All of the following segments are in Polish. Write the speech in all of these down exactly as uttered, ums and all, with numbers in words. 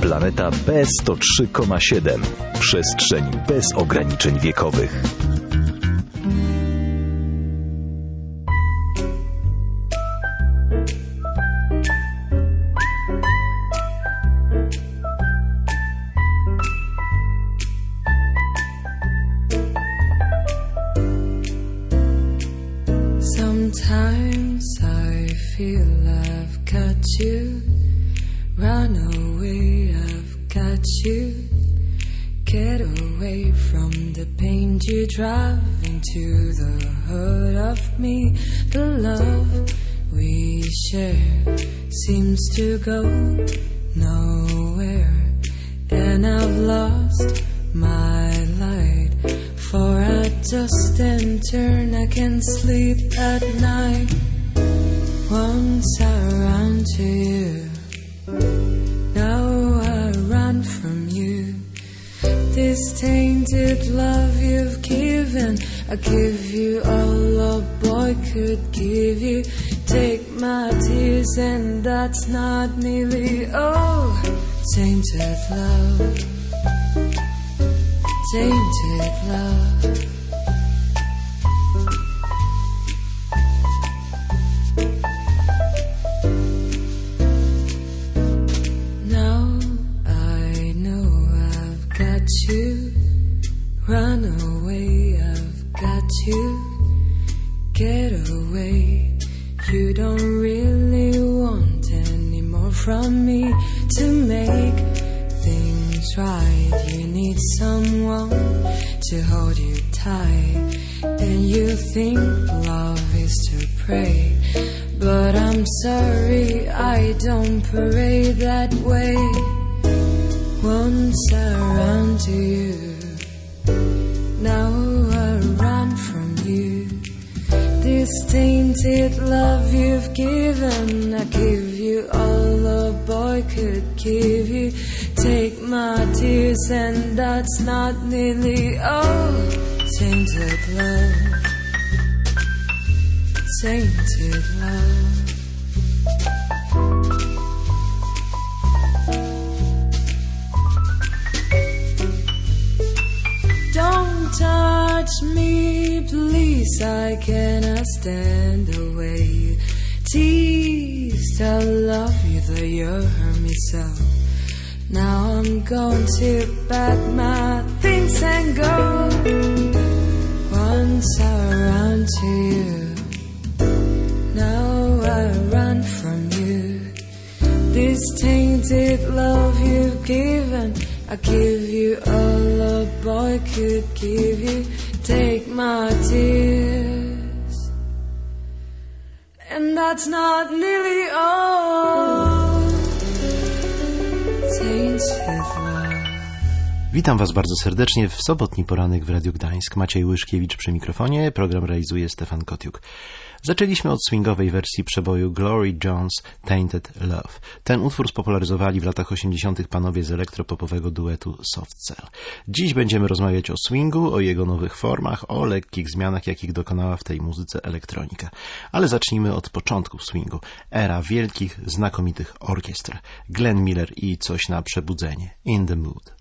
Planeta B sto trzy przecinek siedem. Przestrzeń bez ograniczeń wiekowych. Sometimes I feel I've got you. Run away, I've got you. Get away from the pain you drive into the heart of me. The love we share seems to go nowhere, and I've lost my light. For I just and turn, I can't sleep at night. Once I ran to you, now I run from you. This tainted love you've given, I give you all a boy could give you. Take my tears and that's not nearly all. Tainted love, tainted love. Now I know I've got you. Run away, I've got you. Get away. You don't really want any more from me. To make things right, you need someone to hold you tight. And you think love is to pray, but I'm sorry, I don't pray that way. Once I ran to you, now I run from you. This tainted love you've given, I give you all a boy could give you. Take my tears and that's not nearly all. Tainted love, tainted love. Don't touch me, please, I cannot stand the way you tease. I love you, though you hurt me so. Now I'm going to pack my things and go. Once I ran to you, now I run from you. This tainted love you've given, I give you all a boy could give you. Take my tears, and that's not nearly all. Witam Was bardzo serdecznie w sobotni poranek w Radiu Gdańsk. Maciej Łyszkiewicz przy mikrofonie, program realizuje Stefan Kotiuk. Zaczęliśmy od swingowej wersji przeboju Glory Jones Tainted Love. Ten utwór spopularyzowali w latach osiemdziesiątych panowie z elektropopowego duetu Soft Cell. Dziś będziemy rozmawiać o swingu, o jego nowych formach, o lekkich zmianach, jakich dokonała w tej muzyce elektronika. Ale zacznijmy od początków swingu. Era wielkich, znakomitych orkiestr. Glenn Miller i Coś na przebudzenie. In the Mood.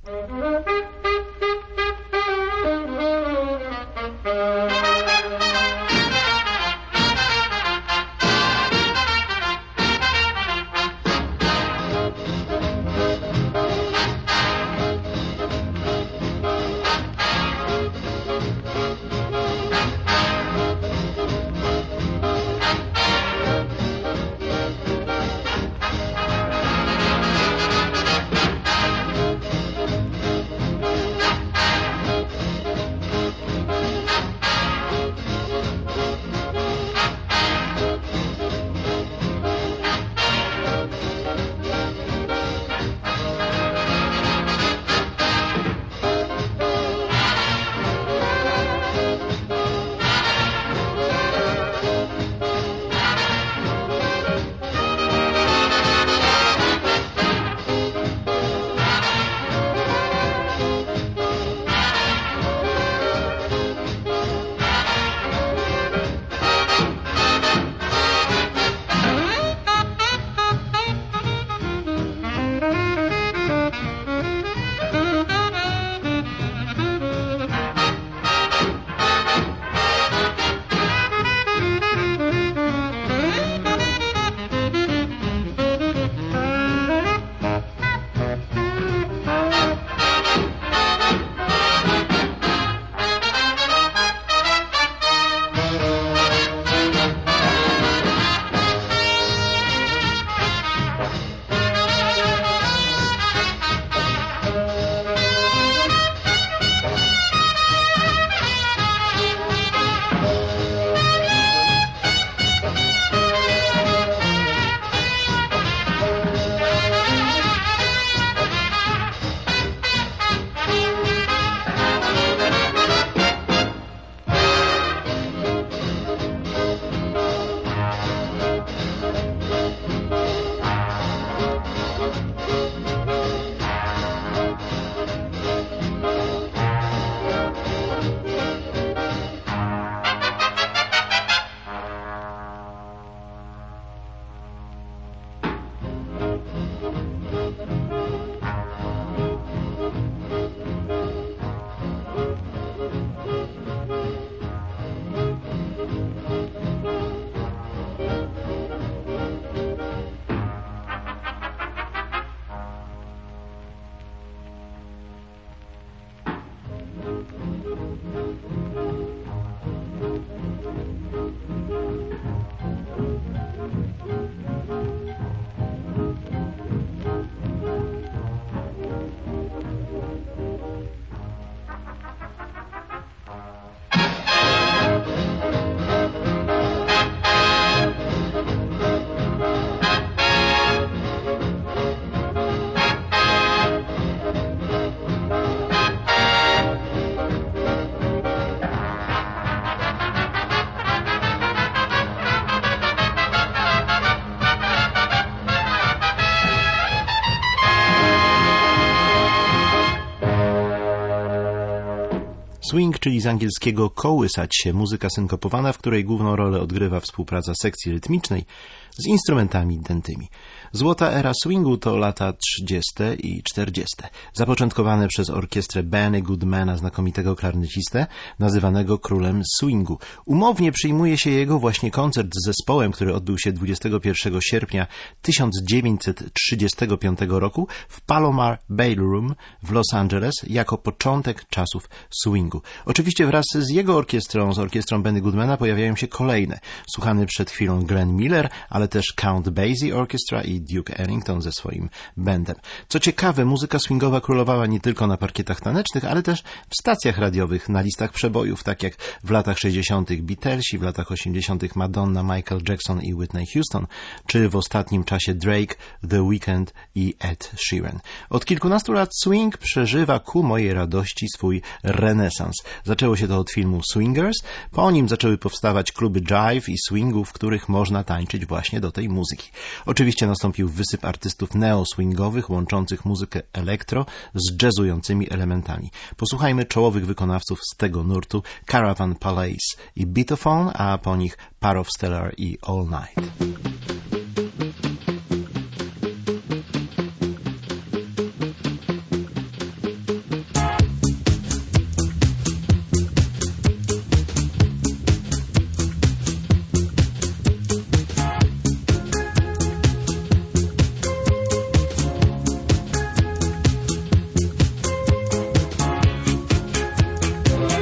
Swing, czyli z angielskiego kołysać się, muzyka synkopowana, w której główną rolę odgrywa współpraca sekcji rytmicznej z instrumentami dętymi. Złota era swingu to lata trzydzieste i czterdzieste, zapoczątkowane przez orkiestrę Benny Goodmana, znakomitego klarnecistę, nazywanego królem swingu. Umownie przyjmuje się jego właśnie koncert z zespołem, który odbył się dwudziestego pierwszego sierpnia tysiąc dziewięćset trzydziestego piątego roku w Palomar Ballroom w Los Angeles jako początek czasów swingu. Oczywiście wraz z jego orkiestrą, z orkiestrą Benny Goodmana pojawiają się kolejne. Słuchany przed chwilą Glenn Miller, ale też Count Basie Orchestra i Duke Ellington ze swoim bandem. Co ciekawe, muzyka swingowa królowała nie tylko na parkietach tanecznych, ale też w stacjach radiowych, na listach przebojów, tak jak w latach sześćdziesiątych Beatlesi, w latach osiemdziesiątych Madonna, Michael Jackson i Whitney Houston, czy w ostatnim czasie Drake, The Weeknd i Ed Sheeran. Od kilkunastu lat swing przeżywa ku mojej radości swój renesans. Zaczęło się to od filmu Swingers, po nim zaczęły powstawać kluby jive i swingu, w których można tańczyć właśnie do tej muzyki. Oczywiście nastąpił wysyp artystów neo-swingowych, łączących muzykę elektro z jazzującymi elementami. Posłuchajmy czołowych wykonawców z tego nurtu: Caravan Palace i Beatophone, a po nich Part of Stellar i All Night.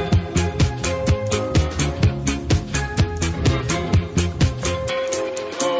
Oh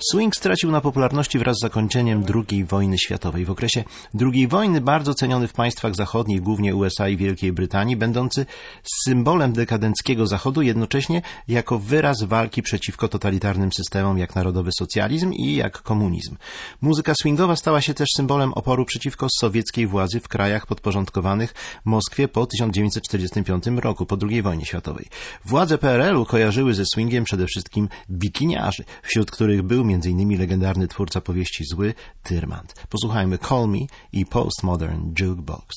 Swing stracił na popularności wraz z zakończeniem drugiej wojny światowej. W okresie drugiej wojny bardzo ceniony w państwach zachodnich, głównie U S A i Wielkiej Brytanii, będący symbolem dekadenckiego Zachodu, jednocześnie jako wyraz walki przeciwko totalitarnym systemom jak narodowy socjalizm i jak komunizm. Muzyka swingowa stała się też symbolem oporu przeciwko sowieckiej władzy w krajach podporządkowanych Moskwie po tysiąc dziewięćset czterdziestym piątym roku, po drugiej wojnie światowej. Władze P R L-u kojarzyły ze swingiem przede wszystkim bikiniarzy, wśród których był między innymi legendarny twórca powieści Zły Tyrmand. Posłuchajmy Call Me i Postmodern Jukebox.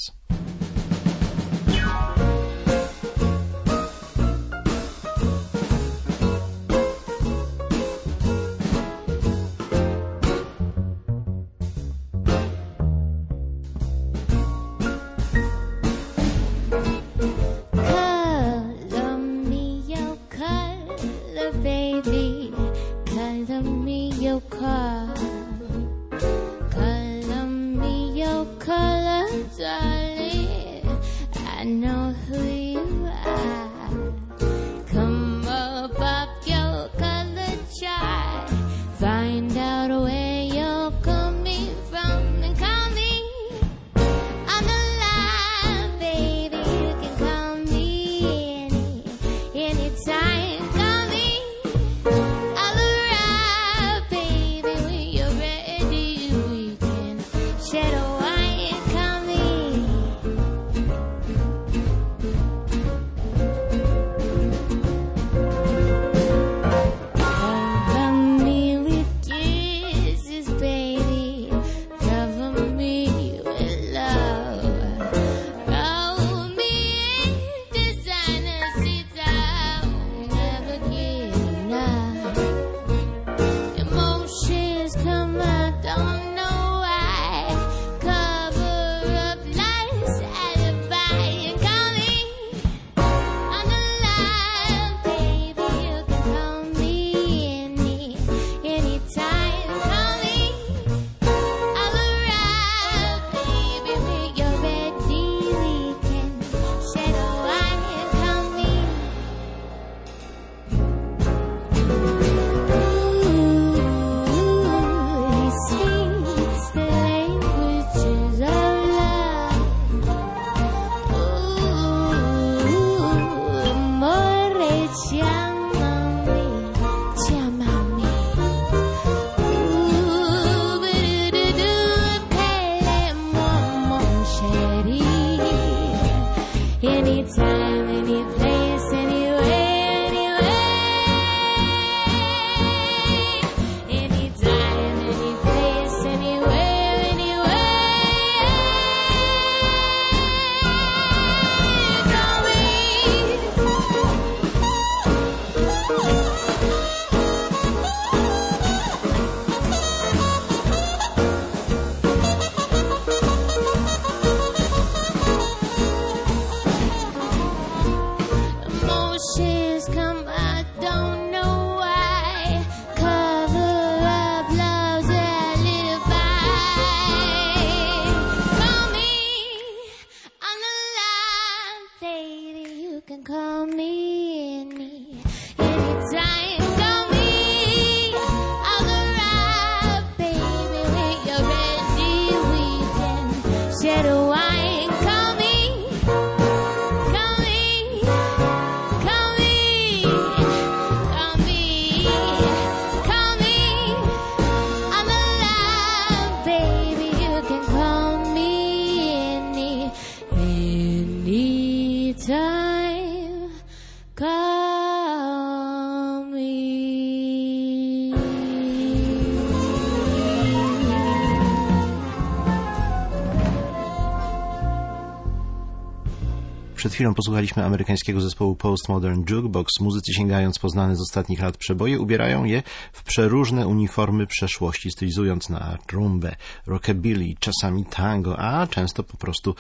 Przed chwilą posłuchaliśmy amerykańskiego zespołu Postmodern Jukebox. Muzycy, sięgając po znane z ostatnich lat przeboje, ubierają je w przeróżne uniformy przeszłości, stylizując na rumbę, rockabilly, czasami tango, a często po prostu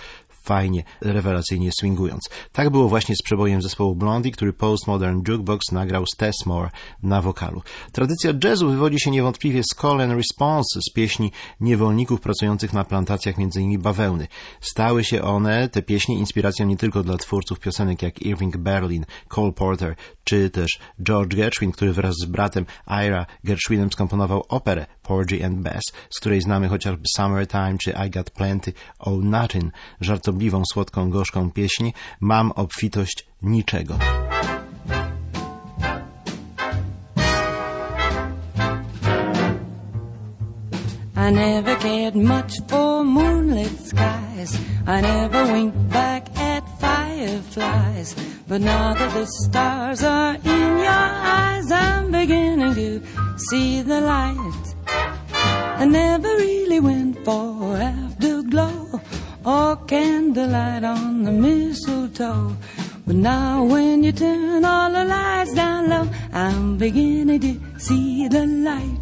fajnie, rewelacyjnie swingując. Tak było właśnie z przebojem zespołu Blondie, który Postmodern Jukebox nagrał z Tess Moore na wokalu. Tradycja jazzu wywodzi się niewątpliwie z call and response, z pieśni niewolników pracujących na plantacjach m.in. bawełny. Stały się one, te pieśni, inspiracją nie tylko dla twórców piosenek jak Irving Berlin, Cole Porter czy też George Gershwin, który wraz z bratem Ira Gershwinem skomponował operę Porgy and Bess, z której znamy chociażby Summertime czy I Got Plenty Oh Nothing, żartobliwą, słodką, gorzką pieśń Mam obfitość niczego. I never cared much for moonlit skies. I never winked back at fireflies. But now that the stars are in your eyes, I'm beginning to see the light. I never really went for afterglow or candlelight on the mistletoe. But now when you turn all the lights down low, I'm beginning to see the light.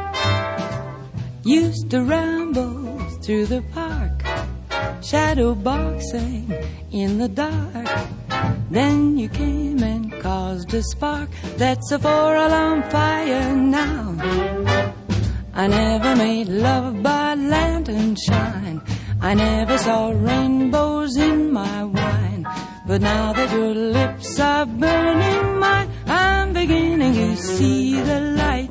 Used to ramble through the park, shadow boxing in the dark. Then you came and caused a spark that's a four-alarm fire now. I never made love by lantern shine. I never saw rainbows in my wine. But now that your lips are burning mine, I'm beginning to see the light.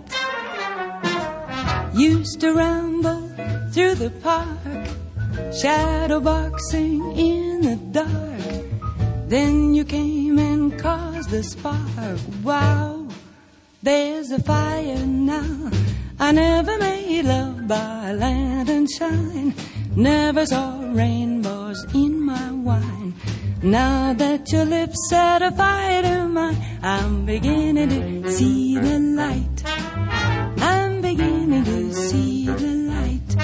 Used to ramble through the park, shadow boxing in the dark. Then you came and caused the spark. Wow, there's a fire now. I never made love by lantern shine. Never saw rainbows in my wine. Now that your lips set a fire to mine, I'm beginning to see the light. I'm beginning to see the light.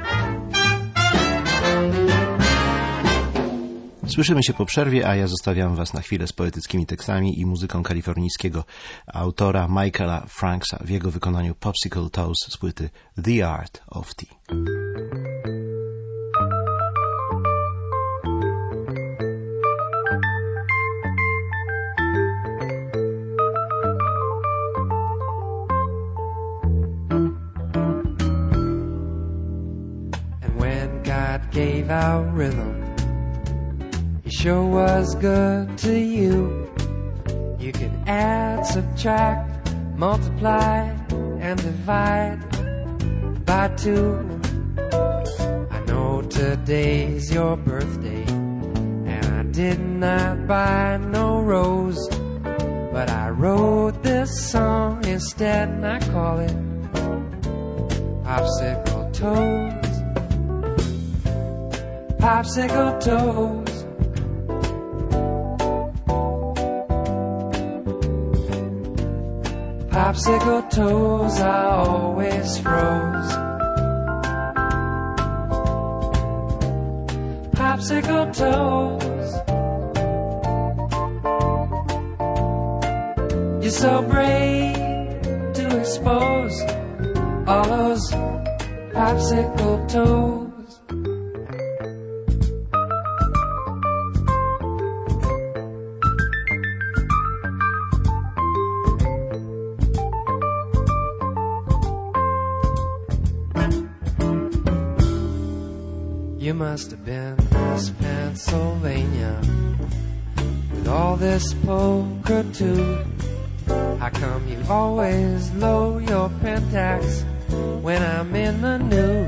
Słyszymy się po przerwie, a ja zostawiam Was na chwilę z poetyckimi tekstami i muzyką kalifornijskiego autora Michaela Franksa w jego wykonaniu Popsicle Toes z płyty The Art of Tea. Gave out rhythm, he sure was good to you. You can add, subtract, multiply, and divide by two. I know today's your birthday, and I did not buy no rose, but I wrote this song instead, and I call it Popsicle Toes. Popsicle toes, popsicle toes, I always froze. Popsicle toes, you're so brave to expose all those popsicle toes. You must have been Miss Pennsylvania with all this polka too. How come you always low your pentax when I'm in the nude?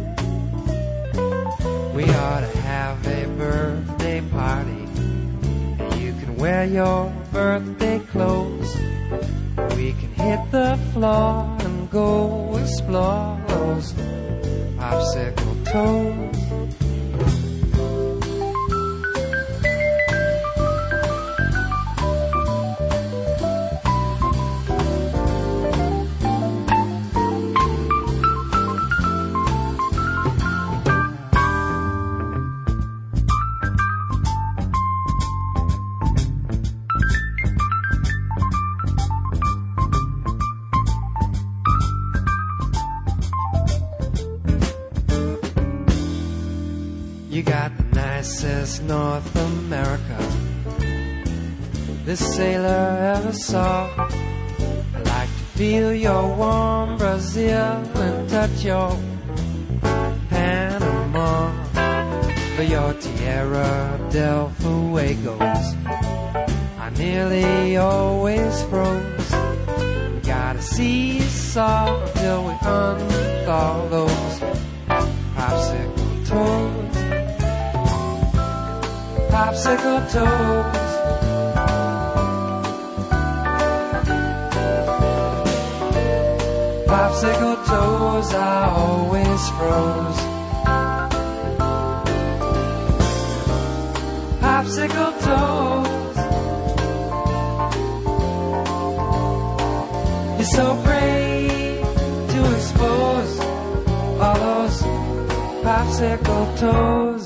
We ought to have a birthday party, and you can wear your birthday clothes. We can hit the floor and go explore those popsicle toes. You got the nicest North America this sailor ever saw. I like to feel your warm Brazil and touch your Panama, for your Tierra del Fuegos I nearly always froze. We gotta seesaw till we unthaw those popsicle toes, popsicle toes. Popsicle toes I always froze. Popsicle toes. It's so great to expose all those popsicle toes.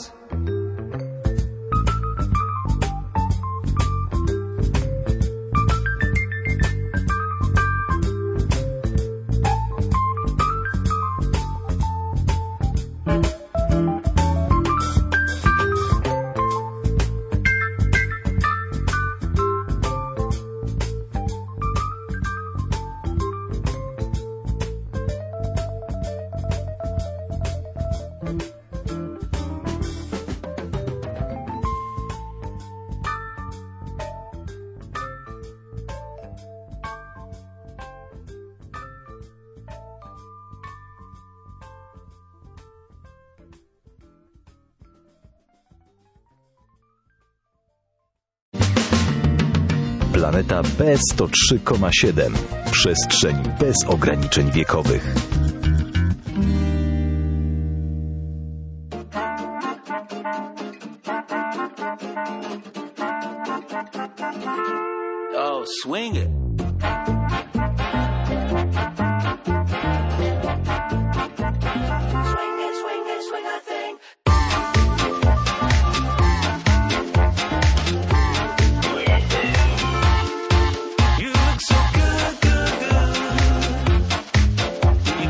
Planeta B sto trzy przecinek siedem. Przestrzeń bez ograniczeń wiekowych. Oh, swing it. You look so good, good, good. You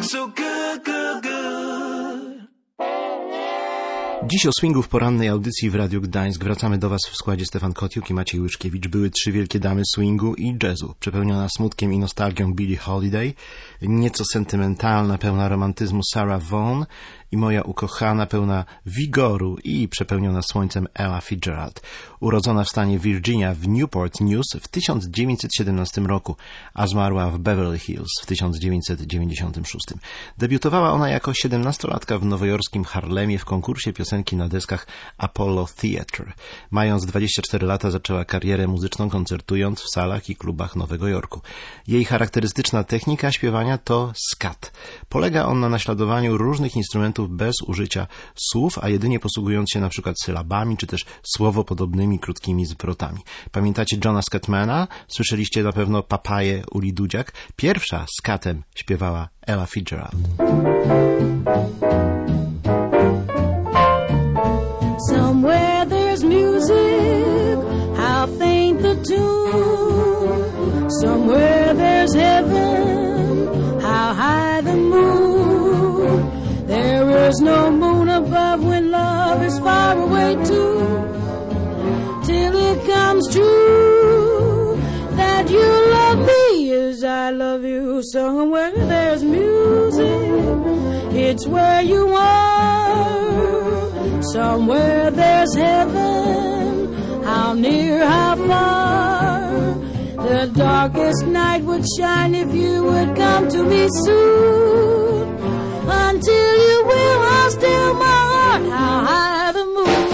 so good, good, good. Dziś o swingu w porannej audycji w Radiu Gdańsk. Wracamy do Was w składzie Stefan Kotiuk i Maciej Łyszkiewicz. Były trzy wielkie damy swingu i jazzu, przepełniona smutkiem i nostalgią Billie Holiday, nieco sentymentalna, pełna romantyzmu Sarah Vaughan i moja ukochana, pełna wigoru i przepełniona słońcem Ella Fitzgerald. Urodzona w stanie Virginia w Newport News w tysiąc dziewięćset siedemnastym roku, a zmarła w Beverly Hills w tysiąc dziewięćset dziewięćdziesiątym szóstym. Debiutowała ona jako siedemnastolatka w nowojorskim Harlemie w konkursie piosenki na deskach Apollo Theatre. Mając dwadzieścia cztery lata zaczęła karierę muzyczną, koncertując w salach i klubach Nowego Jorku. Jej charakterystyczna technika śpiewania to scat. Polega on na naśladowaniu różnych instrumentów bez użycia słów, a jedynie posługując się na przykład sylabami, czy też słowopodobnymi, krótkimi zwrotami. Pamiętacie Johna Scatmana? Słyszeliście na pewno Papaję Uli Dudziak? Pierwsza scatem śpiewała Ella Fitzgerald. Somewhere there's music, how faint the tune. Somewhere there's heaven, how high the moon. There is no moon above when love is far away too. Till it comes true that you love me as I love you. Somewhere there's music, it's where you are. Somewhere there's heaven, how near, how far. The darkest night would shine if you would come to me soon. Until you will, I'll still my heart, how high the moon.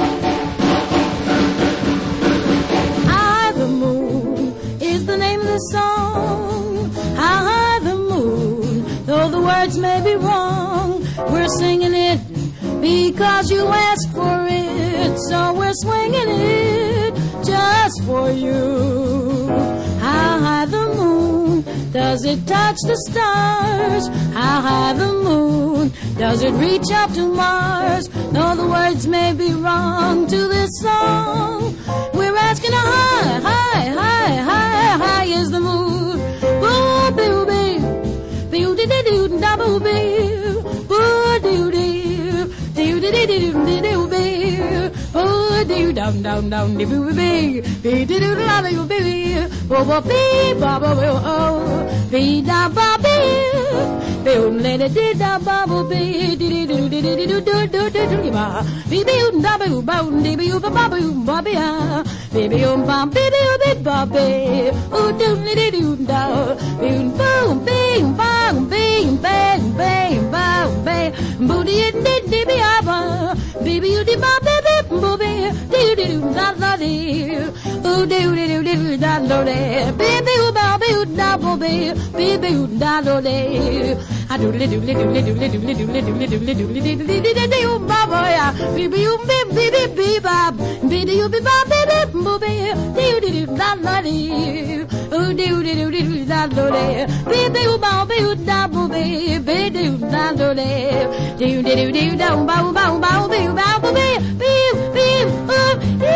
High the moon is the name of the song. How high the moon, though the words may be wrong, we're singing it because you asked for it, so we're swinging it just for you. How high the moon, does it touch the stars? How high the moon, does it reach up to Mars? Though the words may be wrong to this song, we're asking how high, high, high, high, high is the moon. Boo, boo, boo, boo, doo, doo, doo, double boo, boo, doo, doo, doo, doo, doo, doo, doo, doo, boo, boo, doo, down, down, down, doo, boo, boo, boo, doo, doo, la, boo, boo, boo, boo, bee, ba, ba, boo, oh, bee, da, ba, bee, boo, let it, dee, da, ba, boo, bee, dee, doo, doo, doo, doo, doo, doo, doo, doo, doo, ba, bee, bee, da, boo, ba, dee, bee, ba, ba, boo, ba, bee, ah, bee, bee, um, ba, bee, bee, bee, ba, bee, oh, doo, doo, doo, da, boo, boom, bing, bang, bing, bang, bang, bang, bang, boo, dee, dee, dee, bee, ah, ba, bee, bee, dee, ba, bee, bee, boo, bee, dee, dee, da, da, dee, oh, doo, doo, doo, da, da, dee, bee, bee, ba, bee, da, boo, bee, bee, bee, da, da, dee, I do, do, do, do, do, do, do, do, do, do, do, do, do, do, do, do, ba, ba, ya, bee, bee, bee, bee, bee, bee, ba, bee, dee, bee, ba, bee, bee, boo, bee, dee, dee, da, da, dee, oh, doo, doo, doo, doo, da, da, dee, bee, bee, ba, bee, da, boo, bee, bee, doo, da, da, dee, doo, doo, doo, doo, da, ba, ba, ba, bee, ba, boo, bee, bee, bee, oh,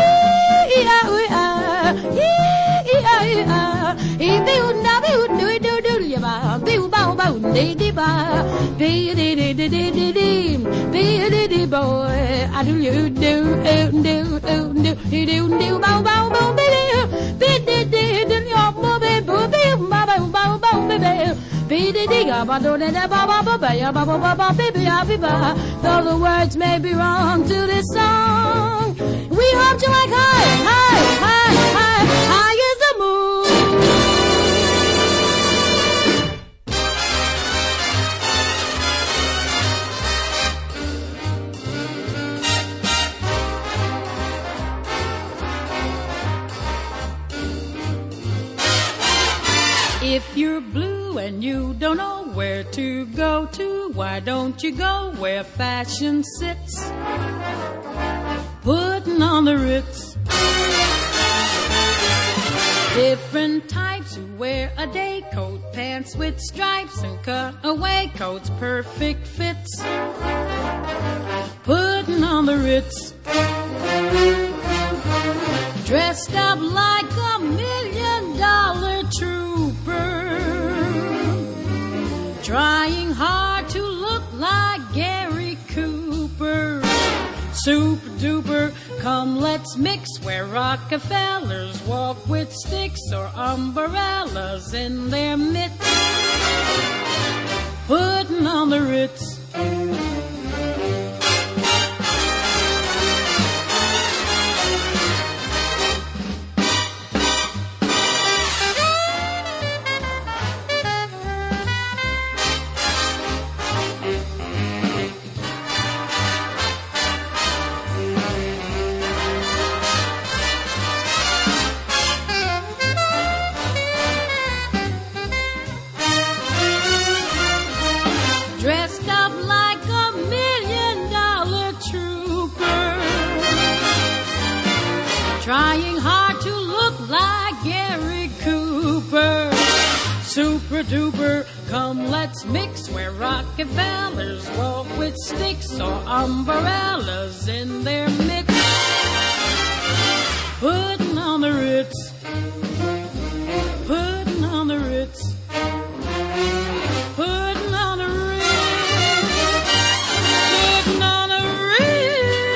ee, ah, oo, ah, ee, ah, ah, ee, bee, da, bee, doo, doo, doo, ya, ba, bee, ba, ba, dee, dee, ba, bee, dee, dee, dee, dee, dee, dee, bee, dee, dee, boy, I do, you, do, oh, do, oh, do, you, do, do, ba, ba, ba, bee, bee, dee, dee, dee, ya, boo, bee, boo, bee, ba, ba, ba, ba, bee, bee, bee, dee, dee, ga, ba, do, dee, dee, ba, ba, ba, ba, ya, ba, ba, ba, ba, bee, bee, ya, bee, ba, though the words may be wrong to this song, we hope you like high, high, high, high, high is the moon. If you're blue and you don't know where to go to, why don't you go where fashion sits, putting on the Ritz. Different types who wear a day coat, pants with stripes and cutaway coats, perfect fits, putting on the Ritz. Dressed up like a million dollar trooper, trying hard to look like Gary Cooper. Super duper, come let's mix where Rockefellers walk with sticks or umbrellas in their mitts, putting on the Ritz. Trying hard to look like Gary Cooper. Super duper, come let's mix where Rockefellers walk with sticks or umbrellas in their mitts, putting on the Ritz, putting on the Ritz, putting on the Ritz, putting on the Ritz.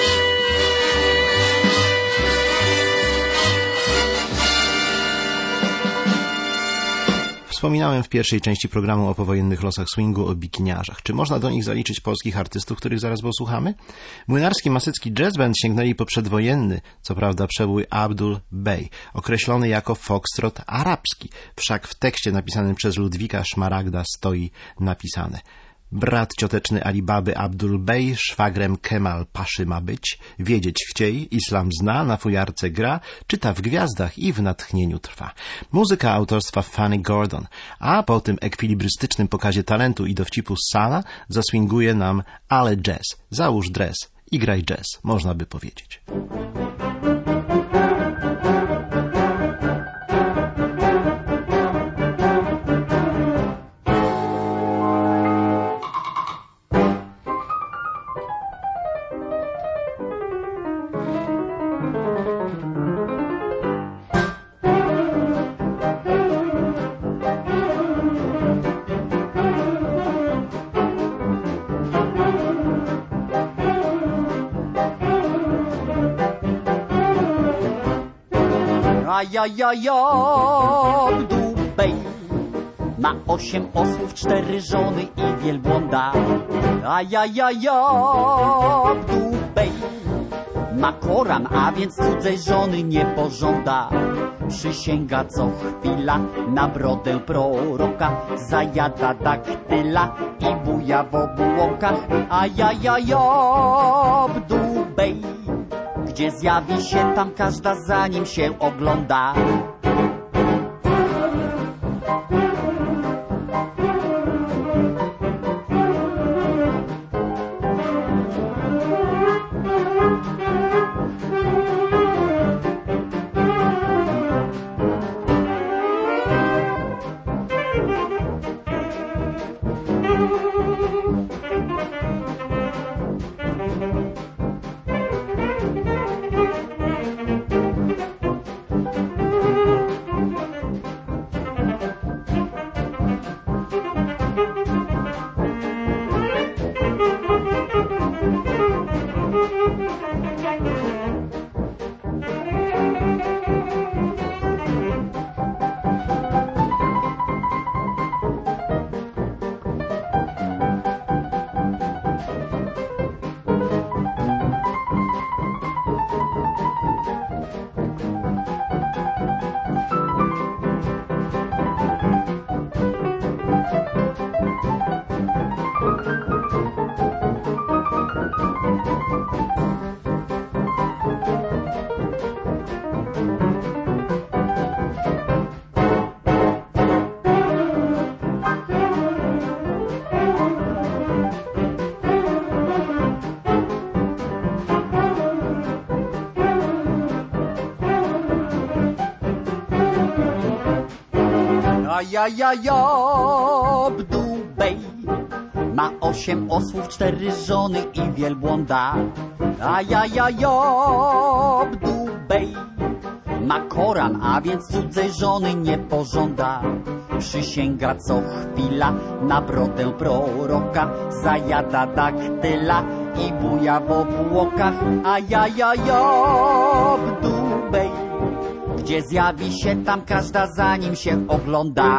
Wspominałem w pierwszej części programu o powojennych losach swingu, o bikiniarzach. Czy można do nich zaliczyć polskich artystów, których zaraz posłuchamy? Młynarski Masycki Jazz Band sięgnęli po przedwojenny, co prawda, przebój Abdul Bey, określony jako foxtrot arabski. Wszak w tekście napisanym przez Ludwika Szmaragda stoi napisane: brat cioteczny Alibaby Abdul Bey, szwagrem Kemal Paszy ma być, wiedzieć chciej, islam zna, na fujarce gra, czyta w gwiazdach i w natchnieniu trwa. Muzyka autorstwa Fanny Gordon, a po tym ekwilibrystycznym pokazie talentu i dowcipu Sana zaswinguje nam Ale Jazz. Załóż dres i graj jazz, można by powiedzieć. Ajajajabdu Bey ma osiem osłów, cztery żony i wielbłąda. Ajajajabdu Bey ma Koran, a więc cudzej żony nie pożąda. Przysięga co chwila na brodę proroka, zajada daktyla i buja w obłokach. Ajajajabdu Bey, gdzie zjawi się, tam każda za nim się ogląda. Ajajajabdu Bey ma osiem osłów, cztery żony i wielbłąda. Ajajajabdu Bey ma Koran, a więc cudzej żony nie pożąda. przysięga co chwila na brodę proroka, zajada daktyla i buja w obłokach. A ja, ja, ja w Dubej, gdzie zjawi się tam każda, zanim się ogląda.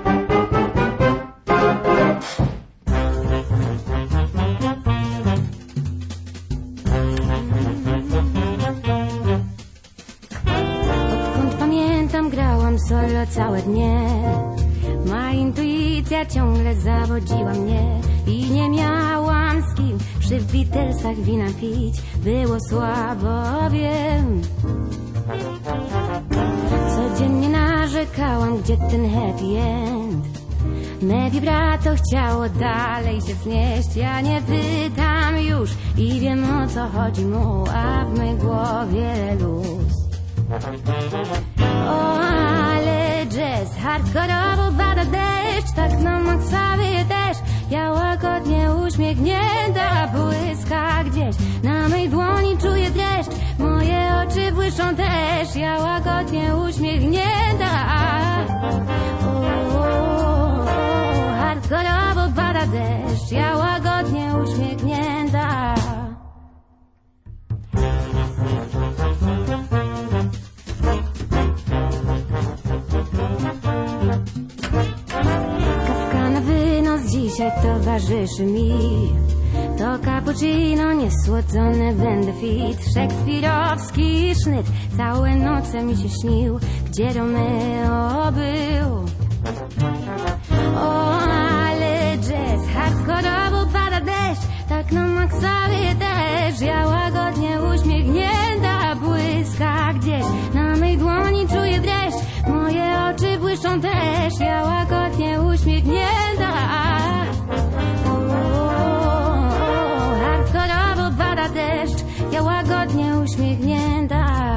Odkąd pamiętam, grałam solo całe dnie. Ma intuicja ciągle zawodziła mnie i nie miałam z kim przy Beatlesach wina pić. Było słabo, wiem. Codziennie narzekałam, gdzie ten happy end. Me vibrato chciało dalej się wznieść. Ja nie pytam już i wiem, o co chodzi mu, a w mej głowie luz. O, ale jazz hardkorowo pada deszcz, tak na maksa wieje też. Ja łagodnie uśmiechnięta błyska gdzieś. Na mej dłoni czuję dreszcz, moje oczy błyszczą też. Ja łagodnie uśmiechnięta. O, o, o, hardkorowo pada deszcz, ja łagodnie uśmiechnięta. Kawka na wynos dzisiaj towarzyszy mi. To cappuccino niesłodzone, będę fit. Szekspirowski sznyt całe noce mi się śnił, gdzie Romeo był. O, ale jazz hardkorowo pada deszcz, tak na maksa wieje też. Ja łagodnie uśmiechnięta błyska gdzieś. Na mej dłoni czuję dreszcz, moje oczy błyszczą też. Ja łagodnie uśmiechnięta. O, o, o, hardkorowo pada deszcz, ja łagodnie uśmiechnięta.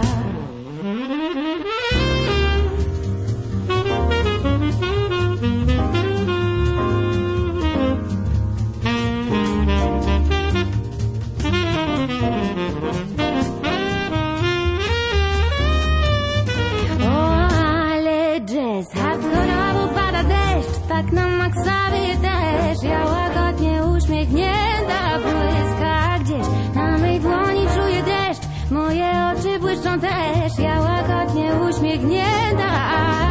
Tak na maksa wieje też. Ja łagodnie uśmiechnięta błyska gdzieś. Na mej dłoni czuję deszcz, moje oczy błyszczą też. Ja łagodnie uśmiechnięta.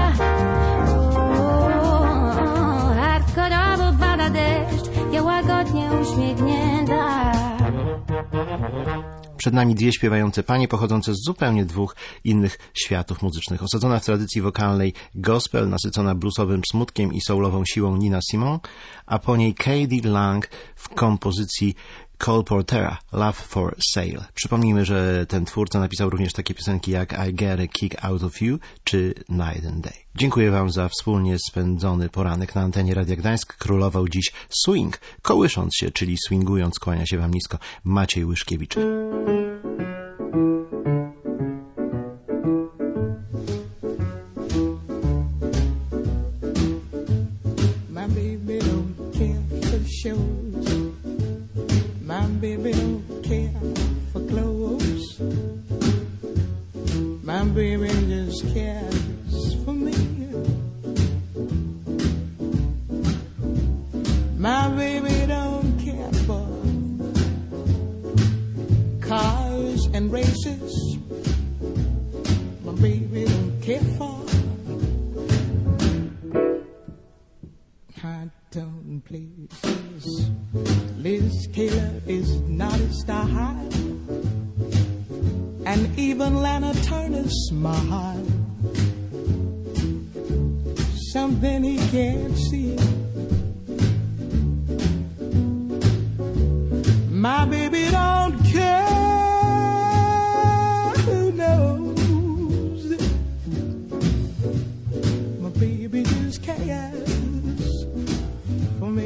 O, o, o, hardkorowo pada deszcz, ja łagodnie uśmiechnięta. Przed nami dwie śpiewające panie pochodzące z zupełnie dwóch innych światów muzycznych. Osadzona w tradycji wokalnej gospel, nasycona bluesowym smutkiem i soulową siłą Nina Simone, a po niej K.D. Lang w kompozycji Cole Portera, Love for Sale. Przypomnijmy, że ten twórca napisał również takie piosenki jak I Get a Kick Out of You czy Night and Day. Dziękuję wam za wspólnie spędzony poranek na antenie Radia Gdańsk. Królował dziś swing, kołysząc się, czyli swingując, kłania się wam nisko Maciej Łyszkiewicz. My baby don't care for shows. My baby don't care for clothes. My baby just cares for me. My baby don't care for cars and races. My baby don't care for high-tone places. Liz Taylor is not a star high, and even Lana Turner's smile, something he can't see. My baby don't care, who knows? My baby just cares for me.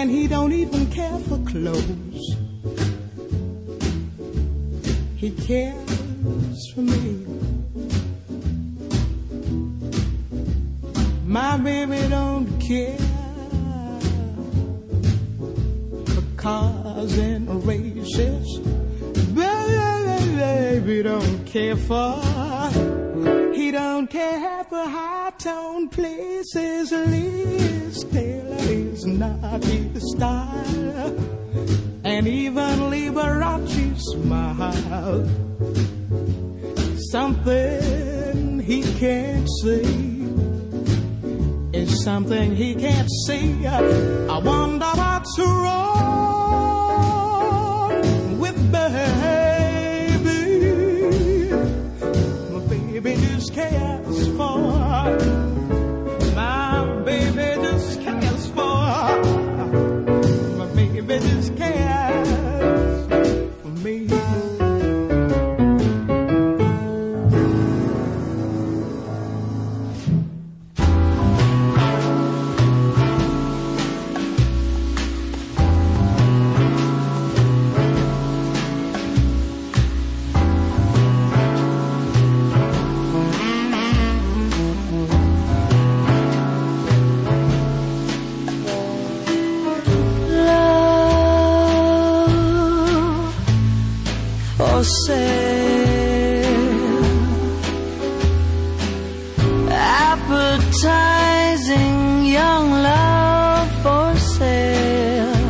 and he don't even care for clothes. He cares for me. My baby don't care for cars and races. Baby don't care for. He don't care for high-tone places. Liz Taylor is not his style, and even Liberace smile. Something he can't see is something he can't see. I wonder what's wrong with baby. My baby just cares for. My baby just cares for. My baby just cares for me. Appetizing young love for sale.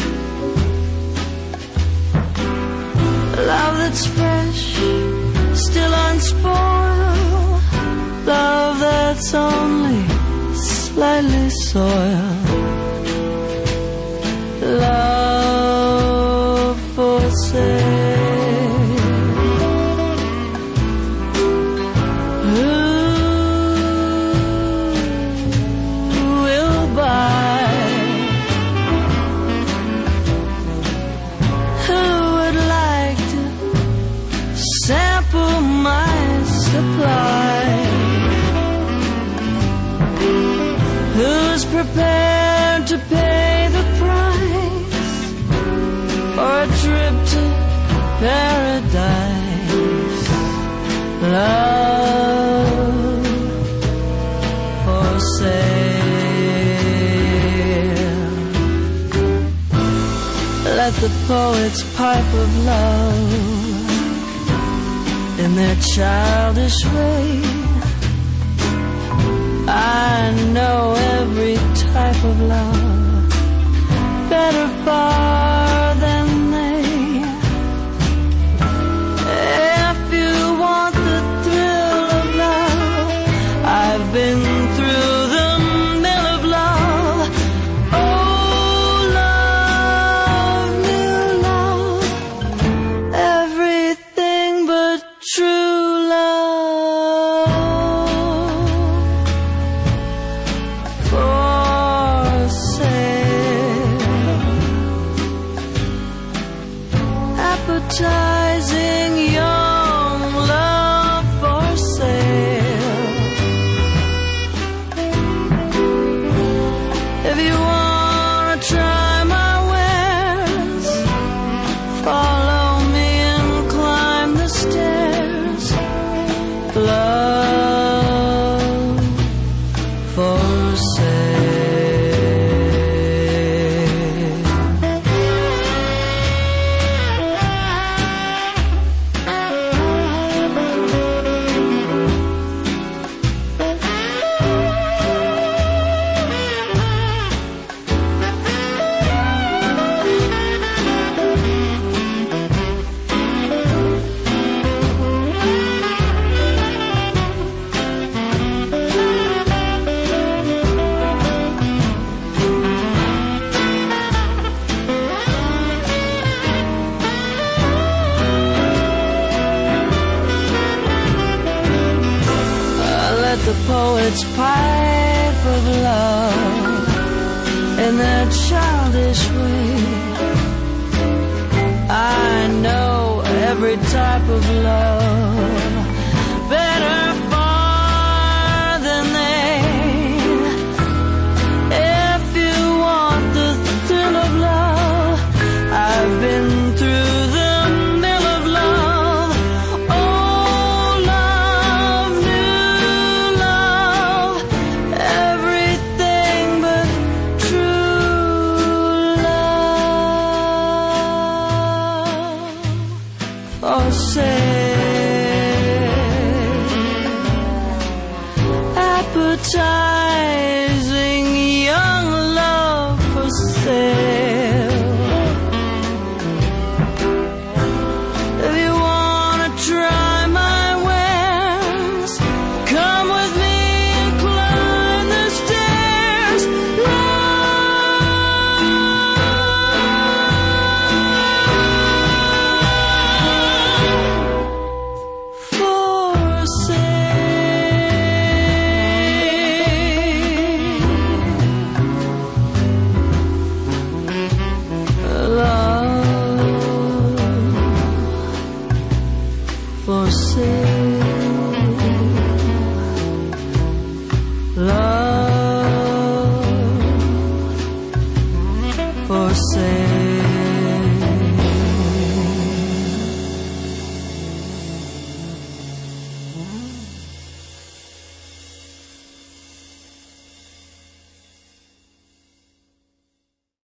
Love that's fresh, still unspoiled. Love that's only slightly soiled. Love for sale. Who's prepared to pay the price for a trip to paradise? Love for sale. Let the poets pipe of love in their childish way. I know every type of love better far than they. If you want the thrill of love, I've been through the mill of love. Oh, love, new love, everything but true love. Appetizing young love for sale. If you wanna try my wares, follow me and climb the stairs. Love for sale. The poets pipe of love in their childish way.